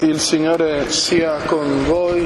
Il Signore sia con voi.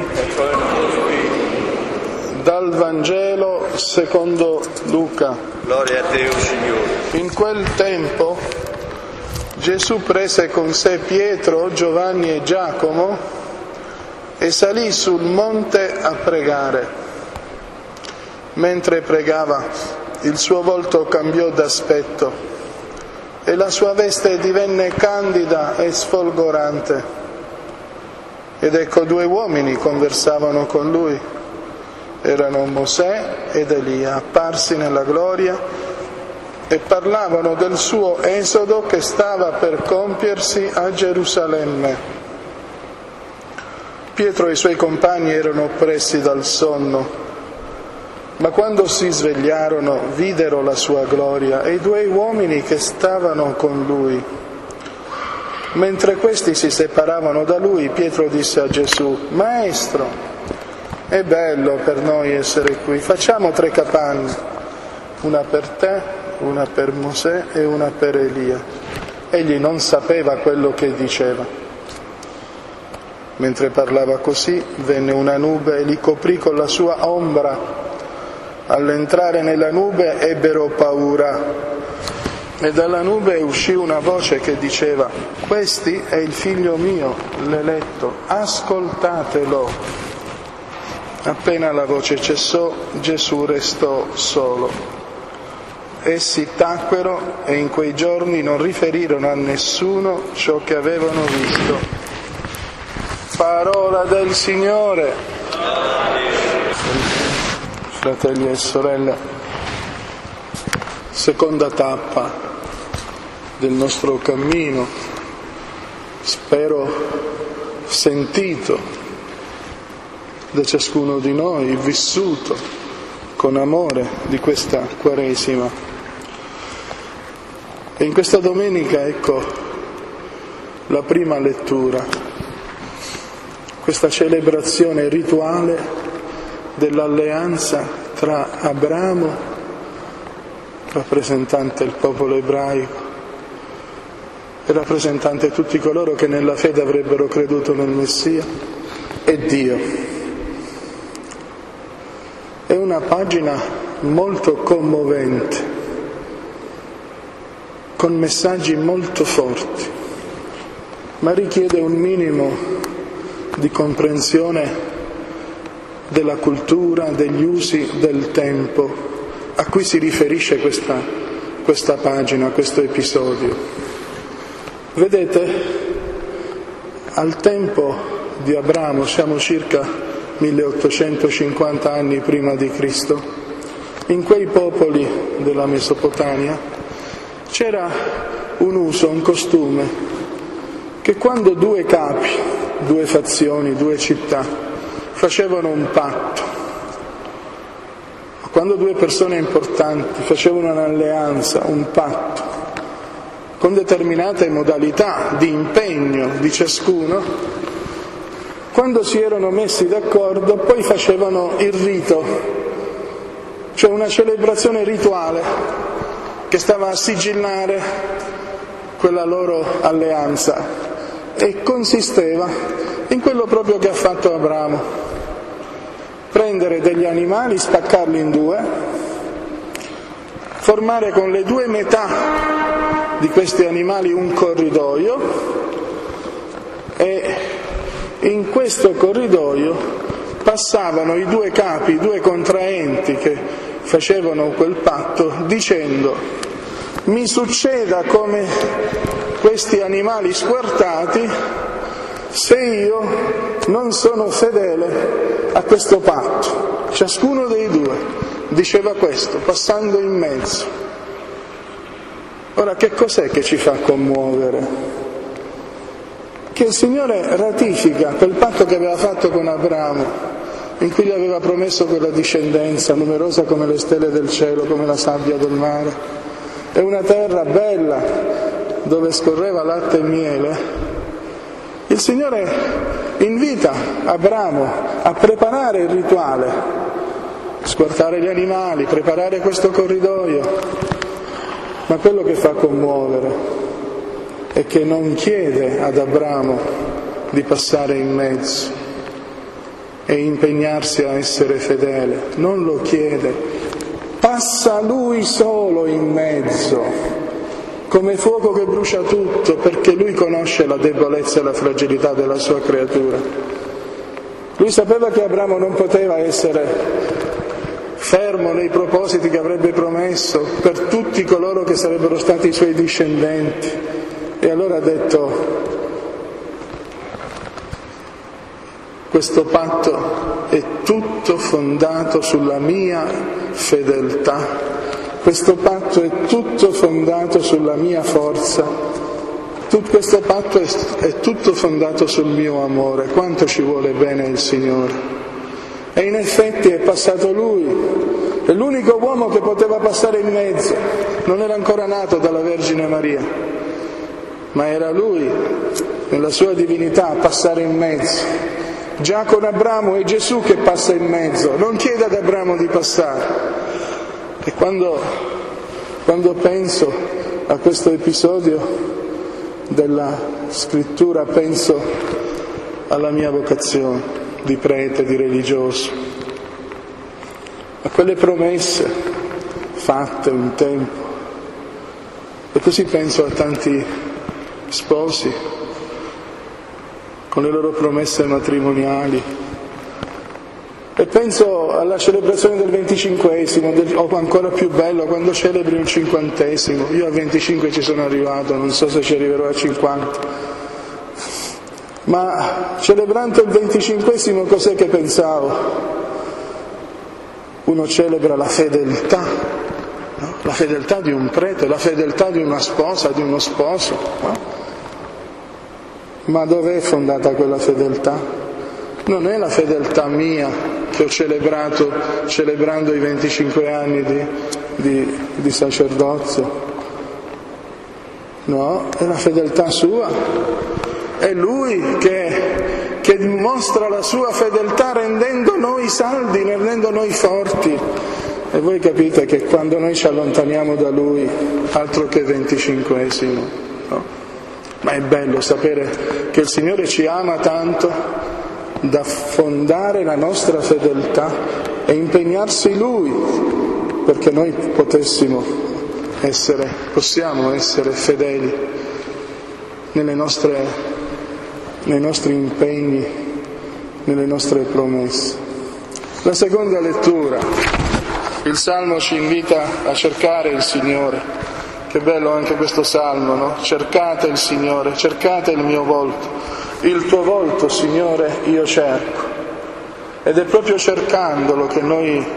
Dal Vangelo secondo Luca. Gloria a te, o Signore. In quel tempo Gesù prese con sé Pietro, Giovanni e Giacomo e salì sul monte a pregare. Mentre pregava, il suo volto cambiò d'aspetto e la sua veste divenne candida e sfolgorante. Ed ecco, due uomini conversavano con lui. Erano Mosè ed Elia, apparsi nella gloria, e parlavano del suo esodo che stava per compiersi a Gerusalemme. Pietro e i suoi compagni erano oppressi dal sonno, ma quando si svegliarono videro la sua gloria e i due uomini che stavano con lui. Mentre questi si separavano da lui, Pietro disse a Gesù: Maestro, è bello per noi essere qui, facciamo 3 capanne, una per te, una per Mosè e una per Elia. Egli non sapeva quello che diceva. Mentre parlava così, venne una nube e li coprì con la sua ombra. All'entrare nella nube ebbero paura. E dalla nube uscì una voce che diceva: Questi è il figlio mio, l'eletto, ascoltatelo. Appena la voce cessò, Gesù restò solo. Essi tacquero e in quei giorni non riferirono a nessuno ciò che avevano visto. Parola del Signore. Fratelli e sorelle, seconda tappa del nostro cammino, spero sentito da ciascuno di noi, vissuto con amore di questa Quaresima. E in questa domenica, ecco, la prima lettura, questa celebrazione rituale dell'alleanza tra Abramo, rappresentante del popolo ebraico, e rappresentante tutti coloro che nella fede avrebbero creduto nel Messia, e Dio. È una pagina molto commovente, con messaggi molto forti, ma richiede un minimo di comprensione della cultura, degli usi del tempo a cui si riferisce questa pagina, questo episodio. Vedete, al tempo di Abramo, siamo circa 1850 anni prima di Cristo, in quei popoli della Mesopotamia c'era un uso, un costume, che quando 2 capi, 2 fazioni, 2 città facevano un patto, quando 2 persone importanti facevano un'alleanza, un patto, con determinate modalità di impegno di ciascuno, quando si erano messi d'accordo poi facevano il rito, cioè una celebrazione rituale che stava a sigillare quella loro alleanza, e consisteva in quello proprio che ha fatto Abramo: prendere degli animali, spaccarli in 2, formare con le 2 metà di questi animali un corridoio, e in questo corridoio passavano i 2 capi, i 2 contraenti che facevano quel patto, dicendo: mi succeda come questi animali squartati se io non sono fedele a questo patto. Ciascuno dei 2 diceva questo, passando in mezzo. Ora, che cos'è che ci fa commuovere? Che il Signore ratifica quel patto che aveva fatto con Abramo, in cui gli aveva promesso quella discendenza numerosa come le stelle del cielo, come la sabbia del mare, e una terra bella dove scorreva latte e miele. Il Signore invita Abramo a preparare il rituale, squartare gli animali, preparare questo corridoio. Ma quello che fa commuovere è che non chiede ad Abramo di passare in mezzo e impegnarsi a essere fedele, non lo chiede, passa Lui solo in mezzo, come fuoco che brucia tutto, perché Lui conosce la debolezza e la fragilità della sua creatura. Lui sapeva che Abramo non poteva essere fermo nei propositi che avrebbe promesso per tutti coloro che sarebbero stati i suoi discendenti, e allora ha detto: questo patto è tutto fondato sulla mia fedeltà, questo patto è tutto fondato sulla mia forza, questo patto è tutto fondato sul mio amore. Quanto ci vuole bene il Signore! E in effetti è passato Lui, è l'unico uomo che poteva passare in mezzo, non era ancora nato dalla Vergine Maria, ma era Lui, nella sua divinità, a passare in mezzo. Già con Abramo è Gesù che passa in mezzo, non chiede ad Abramo di passare. E quando penso a questo episodio della scrittura, penso alla mia vocazione di prete, di religioso, a quelle promesse fatte un tempo, e così penso a tanti sposi con le loro promesse matrimoniali, e penso alla celebrazione del 25esimo, o ancora più bello, quando celebri un 50esimo. Io a 25 ci sono arrivato, non so se ci arriverò a 50. Ma celebrando il 25esimo, cos'è che pensavo? Uno celebra la fedeltà, no? La fedeltà di un prete, la fedeltà di una sposa, di uno sposo, no? Ma dov'è fondata quella fedeltà? Non è la fedeltà mia che ho celebrato celebrando i 25 anni di sacerdozio. No, è la fedeltà sua. È Lui che dimostra la sua fedeltà rendendo noi saldi, rendendo noi forti. E voi capite che quando noi ci allontaniamo da Lui, altro che 25esimo, no? Ma è bello sapere che il Signore ci ama tanto da fondare la nostra fedeltà e impegnarsi Lui perché noi possiamo essere fedeli nei nostri impegni, nelle nostre promesse. La seconda lettura, il Salmo ci invita a cercare il Signore. Che bello anche questo Salmo, no? Cercate il Signore, cercate il mio volto. Il tuo volto, Signore, io cerco. Ed è proprio cercandolo che noi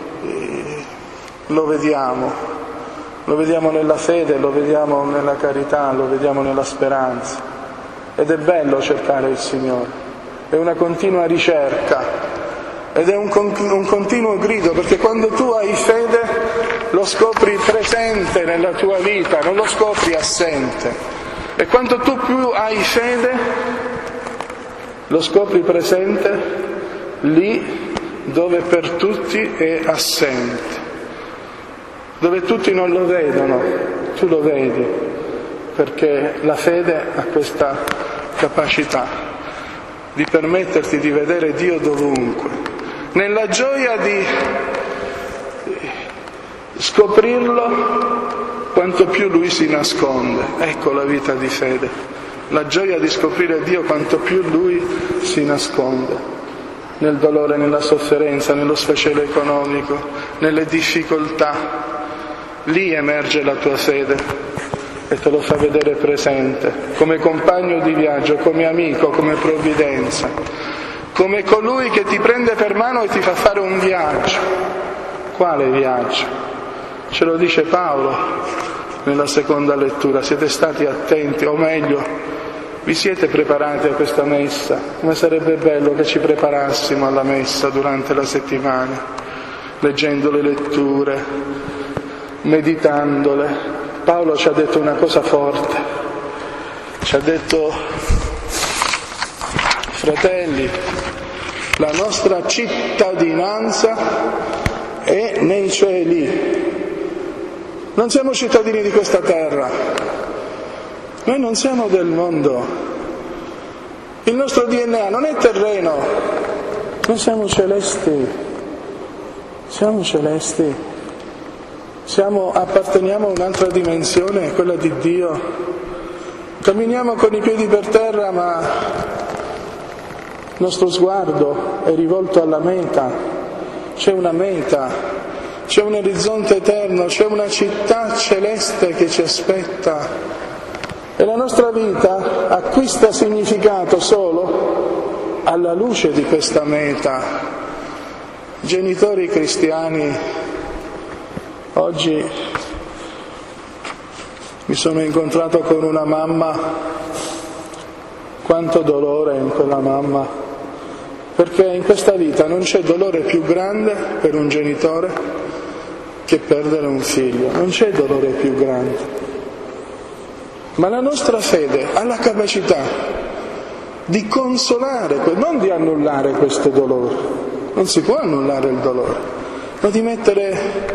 lo vediamo nella fede, lo vediamo nella carità, lo vediamo nella speranza. Ed è bello cercare il Signore, è una continua ricerca, ed è un continuo grido, perché quando tu hai fede lo scopri presente nella tua vita, non lo scopri assente. E quanto tu più hai fede, lo scopri presente lì dove per tutti è assente, dove tutti non lo vedono, tu lo vedi, perché la fede ha questa capacità di permetterti di vedere Dio dovunque, nella gioia di scoprirlo quanto più Lui si nasconde. Ecco la vita di fede, la gioia di scoprire Dio quanto più Lui si nasconde, nel dolore, nella sofferenza, nello sfacelo economico, nelle difficoltà. Lì emerge la tua fede e te lo fa vedere presente, come compagno di viaggio, come amico, come provvidenza, come colui che ti prende per mano e ti fa fare un viaggio. Quale viaggio? Ce lo dice Paolo nella seconda lettura. Siete stati attenti, o meglio, vi siete preparati a questa messa? Come sarebbe bello che ci preparassimo alla messa durante la settimana, leggendo le letture, meditandole. Paolo ci ha detto una cosa forte, ci ha detto: fratelli, la nostra cittadinanza è nei cieli. Non siamo cittadini di questa terra, noi non siamo del mondo. Il nostro DNA non è terreno, noi siamo celesti, apparteniamo a un'altra dimensione, quella di Dio. Camminiamo con i piedi per terra, ma il nostro sguardo è rivolto alla meta. C'è una meta, c'è un orizzonte eterno, c'è una città celeste che ci aspetta. E la nostra vita acquista significato solo alla luce di questa meta. Genitori cristiani, oggi mi sono incontrato con una mamma, quanto dolore in quella mamma, perché in questa vita non c'è dolore più grande per un genitore che perdere un figlio, non c'è dolore più grande. Ma la nostra fede ha la capacità di consolare, non di annullare questo dolore, non si può annullare il dolore, ma di mettere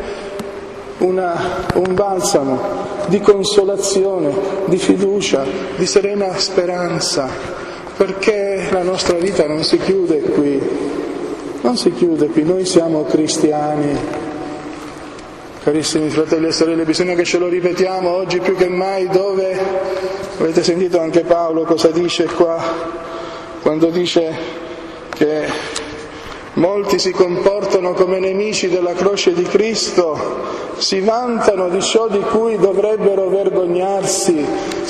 un balsamo di consolazione, di fiducia, di serena speranza, perché la nostra vita non si chiude qui, noi siamo cristiani. Carissimi fratelli e sorelle, bisogna che ce lo ripetiamo oggi più che mai, dove avete sentito anche Paolo cosa dice qua, quando dice che molti si comportano come nemici della croce di Cristo, si vantano di ciò di cui dovrebbero vergognarsi,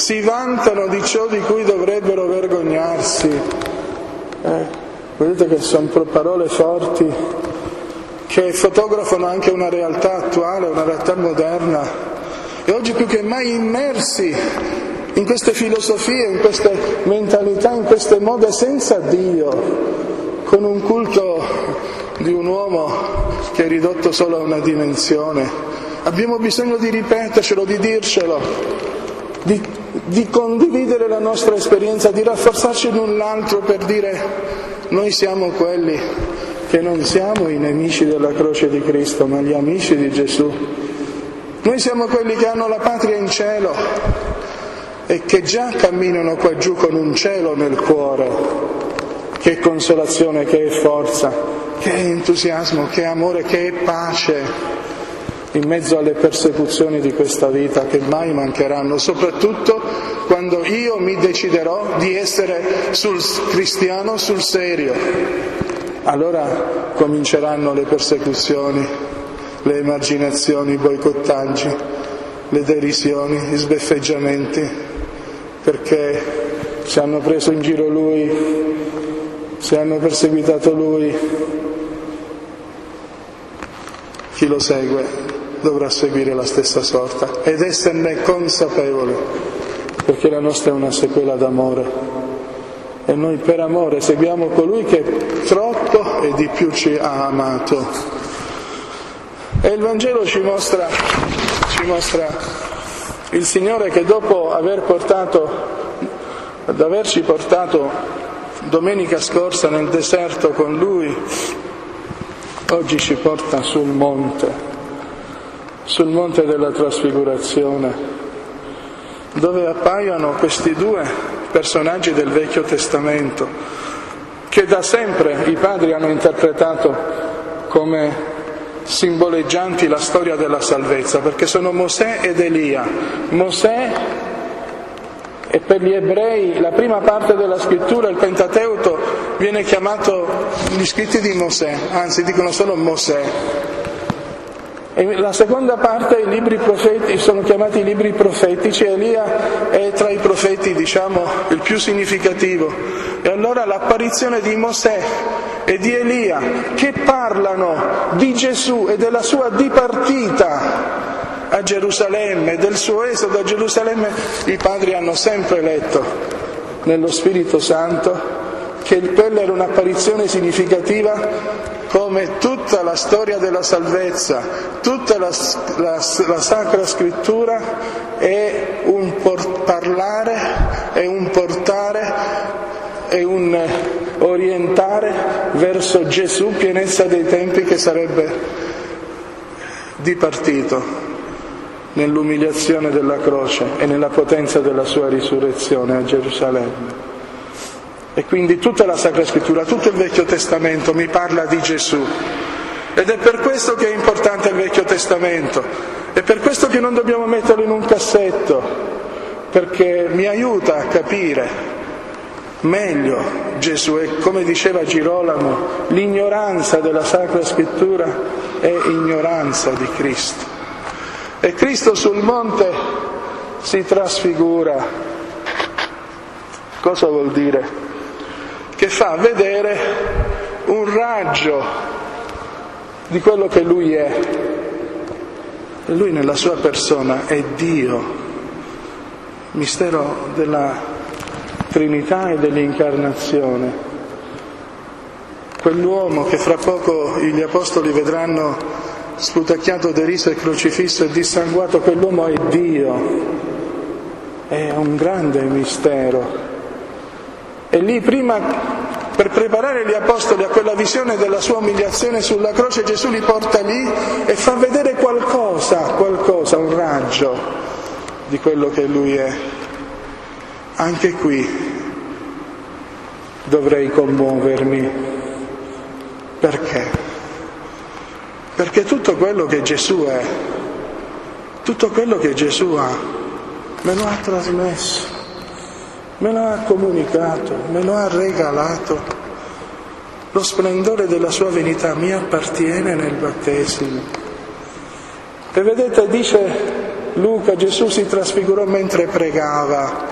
vedete che sono parole forti, che fotografano anche una realtà attuale, una realtà moderna, e oggi più che mai immersi in queste filosofie, in queste mentalità, in queste mode senza Dio, con un culto di un uomo che è ridotto solo a una dimensione. Abbiamo bisogno di ripetercelo, di dircelo, di condividere la nostra esperienza, di rafforzarci l'un l'altro per dire: noi siamo quelli che non siamo i nemici della croce di Cristo, ma gli amici di Gesù. Noi siamo quelli che hanno la patria in cielo e che già camminano qua giù con un cielo nel cuore, che è consolazione, che è forza, che è entusiasmo, che è amore, che è pace, in mezzo alle persecuzioni di questa vita che mai mancheranno, soprattutto quando io mi deciderò di essere cristiano sul serio. Allora cominceranno le persecuzioni, le emarginazioni, i boicottaggi, le derisioni, gli sbeffeggiamenti, perché ci hanno preso in giro lui, se hanno perseguitato lui. Chi lo segue dovrà seguire la stessa sorta ed esserne consapevole, perché la nostra è una sequela d'amore. E noi per amore seguiamo colui che troppo e di più ci ha amato. E il Vangelo ci mostra il Signore che dopo averci portato domenica scorsa nel deserto con Lui, oggi ci porta sul monte della trasfigurazione, dove appaiono questi due personaggi del Vecchio Testamento, che da sempre i padri hanno interpretato come simboleggianti la storia della salvezza, perché sono Mosè ed Elia. Mosè è per gli ebrei la prima parte della scrittura, il Pentateuco viene chiamato gli scritti di Mosè, anzi dicono solo Mosè. E la seconda parte, i libri profeti, sono chiamati i libri profetici. Elia è tra i profeti, il più significativo. E allora l'apparizione di Mosè e di Elia, che parlano di Gesù e della sua dipartita a Gerusalemme, del suo esodo a Gerusalemme, i padri hanno sempre letto nello Spirito Santo che quella era un'apparizione significativa, come tutta la storia della salvezza, tutta la Sacra Scrittura è un parlare, è un portare, è un orientare verso Gesù, pienezza dei tempi, che sarebbe dipartito nell'umiliazione della croce e nella potenza della sua risurrezione a Gerusalemme. E quindi tutta la Sacra Scrittura, tutto il Vecchio Testamento mi parla di Gesù. Ed è per questo che è importante il Vecchio Testamento. È per questo che non dobbiamo metterlo in un cassetto, perché mi aiuta a capire meglio Gesù. E come diceva Girolamo, l'ignoranza della Sacra Scrittura è ignoranza di Cristo. E Cristo sul monte si trasfigura. Cosa vuol dire? Che fa vedere un raggio di quello che Lui è. E Lui nella sua persona è Dio, mistero della Trinità e dell'incarnazione. Quell'uomo che fra poco gli apostoli vedranno sputacchiato, deriso e crocifisso e dissanguato, quell'uomo è Dio. È un grande mistero. E lì prima, per preparare gli apostoli a quella visione della sua umiliazione sulla croce, Gesù li porta lì e fa vedere qualcosa, un raggio di quello che Lui è. Anche qui dovrei commuovermi. Perché? Perché tutto quello che Gesù è, tutto quello che Gesù ha, me lo ha trasmesso. Me lo ha comunicato, me lo ha regalato. Lo splendore della sua verità mi appartiene nel battesimo. E vedete, dice Luca, Gesù si trasfigurò mentre pregava.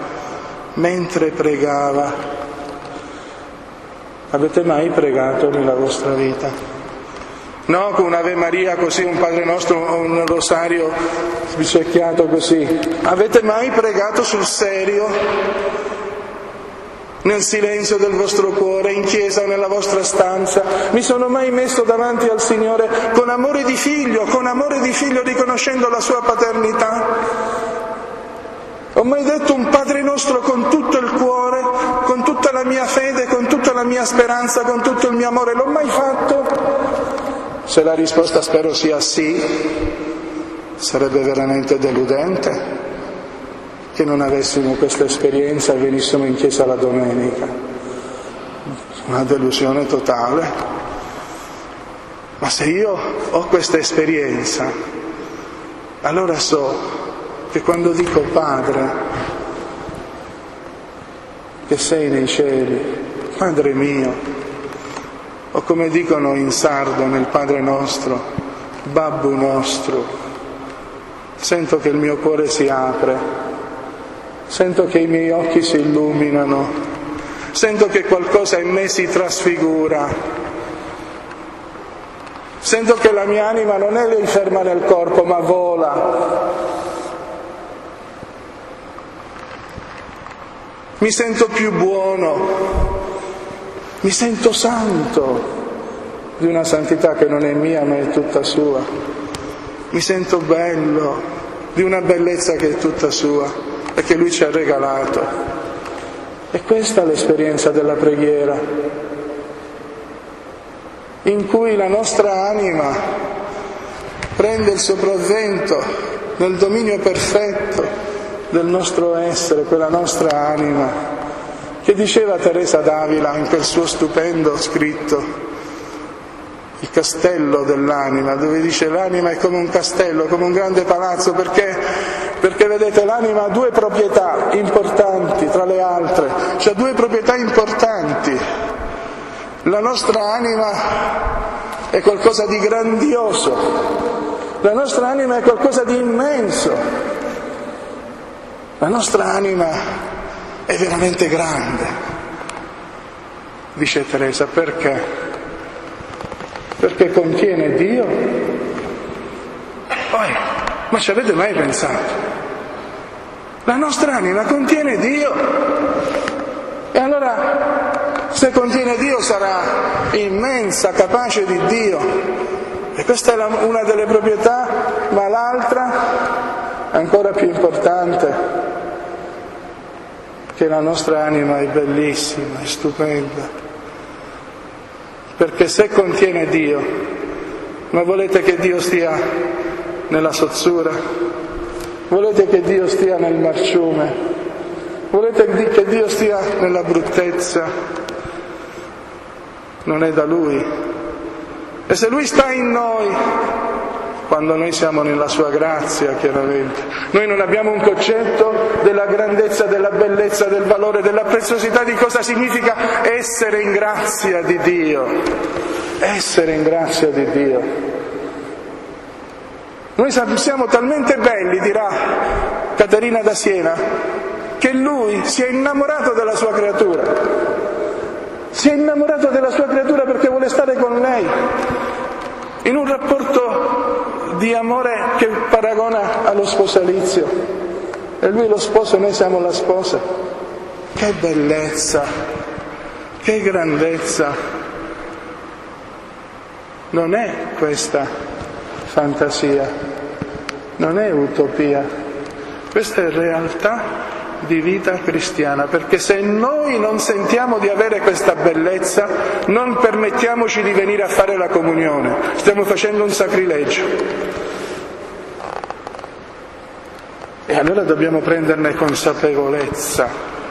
Avete mai pregato nella vostra vita? No, con un'Ave Maria così, un Padre Nostro, un rosario sbicecchiato così. Avete mai pregato sul serio? Nel silenzio del vostro cuore, in chiesa o nella vostra stanza? Mi sono mai messo davanti al Signore con amore di figlio, riconoscendo la sua paternità? Ho mai detto un Padre Nostro con tutto il cuore, con tutta la mia fede, con tutta la mia speranza, con tutto il mio amore? L'ho mai fatto? Se la risposta spero sia sì, sarebbe veramente deludente che non avessimo questa esperienza e venissimo in chiesa la domenica. Una delusione totale. Ma se io ho questa esperienza, allora so che quando dico Padre, che sei nei cieli, Padre mio, o come dicono in sardo nel Padre nostro, Babbu nostro, sento che il mio cuore si apre. Sento che i miei occhi si illuminano, sento che qualcosa in me si trasfigura, sento che la mia anima non è lì ferma nel corpo, ma vola. Mi sento più buono, mi sento santo, di una santità che non è mia ma è tutta sua. Mi sento bello, di una bellezza che è tutta sua, perché Lui ci ha regalato. E questa è l'esperienza della preghiera, in cui la nostra anima prende il sopravvento nel dominio perfetto del nostro essere, quella nostra anima, che diceva Teresa d'Avila in quel suo stupendo scritto, Il castello dell'anima, dove dice l'anima è come un castello, come un grande palazzo, perché vedete, l'anima ha due proprietà importanti tra le altre, cioè due proprietà importanti. La nostra anima è qualcosa di grandioso, la nostra anima è qualcosa di immenso, la nostra anima è veramente grande, dice Teresa. Perché? Perché contiene Dio. Poi, ma ci avete mai pensato? La nostra anima contiene Dio. E allora, se contiene Dio, sarà immensa, capace di Dio. E questa è una delle proprietà, ma l'altra, ancora più importante, che la nostra anima è bellissima, è stupenda. Perché se contiene Dio, ma volete che Dio stia nella sozzura? Volete che Dio stia nel marciume? Volete che Dio stia nella bruttezza? Non è da Lui. E se Lui sta in noi, quando noi siamo nella Sua grazia, chiaramente, noi non abbiamo un concetto della grandezza, della bellezza, del valore, della preziosità di cosa significa essere in grazia di Dio. Essere in grazia di Dio. Noi siamo talmente belli, dirà Caterina da Siena, che Lui si è innamorato della Sua creatura. Si è innamorato della Sua creatura perché vuole stare con lei, in un rapporto di amore che paragona allo sposalizio. E Lui è lo sposo e noi siamo la sposa. Che bellezza, che grandezza. Non è questa fantasia, non è utopia, questa è realtà di vita cristiana, perché se noi non sentiamo di avere questa bellezza, non permettiamoci di venire a fare la comunione, stiamo facendo un sacrilegio. E allora dobbiamo prenderne consapevolezza,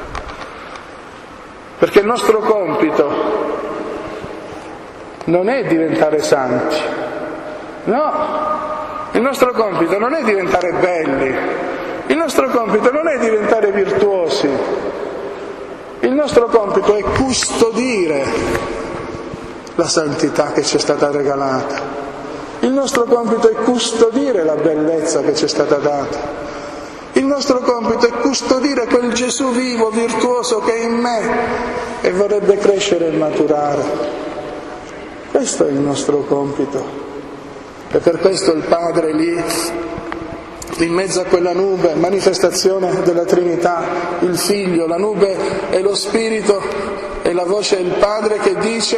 perché il nostro compito non è diventare santi, no, il nostro compito non è diventare belli, il nostro compito non è diventare virtuosi, il nostro compito è custodire la santità che ci è stata regalata, il nostro compito è custodire la bellezza che ci è stata data, il nostro compito è custodire quel Gesù vivo, virtuoso che è in me e vorrebbe crescere e maturare. Questo è il nostro compito. E per questo il Padre lì, in mezzo a quella nube, manifestazione della Trinità, il Figlio, la nube è lo Spirito e la voce è il Padre che dice: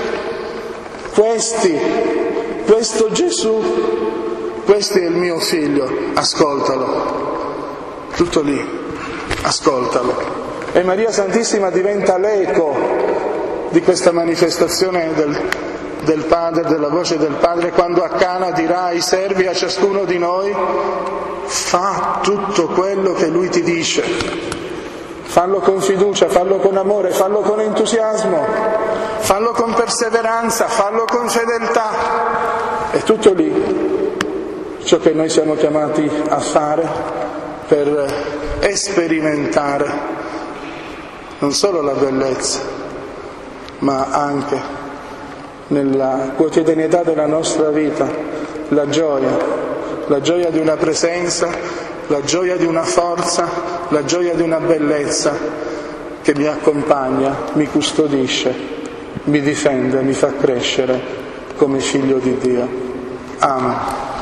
questo Gesù, questo è il mio Figlio, ascoltalo. Tutto lì, ascoltalo. E Maria Santissima diventa l'eco di questa manifestazione del Padre, della voce del Padre, quando a Cana dirà ai servi, a ciascuno di noi: fa tutto quello che Lui ti dice, fallo con fiducia, fallo con amore, fallo con entusiasmo, fallo con perseveranza, fallo con fedeltà. È tutto lì ciò che noi siamo chiamati a fare per sperimentare non solo la bellezza, ma anche nella quotidianità della nostra vita la gioia di una presenza, la gioia di una forza, la gioia di una bellezza che mi accompagna, mi custodisce, mi difende, mi fa crescere come figlio di Dio. Amen.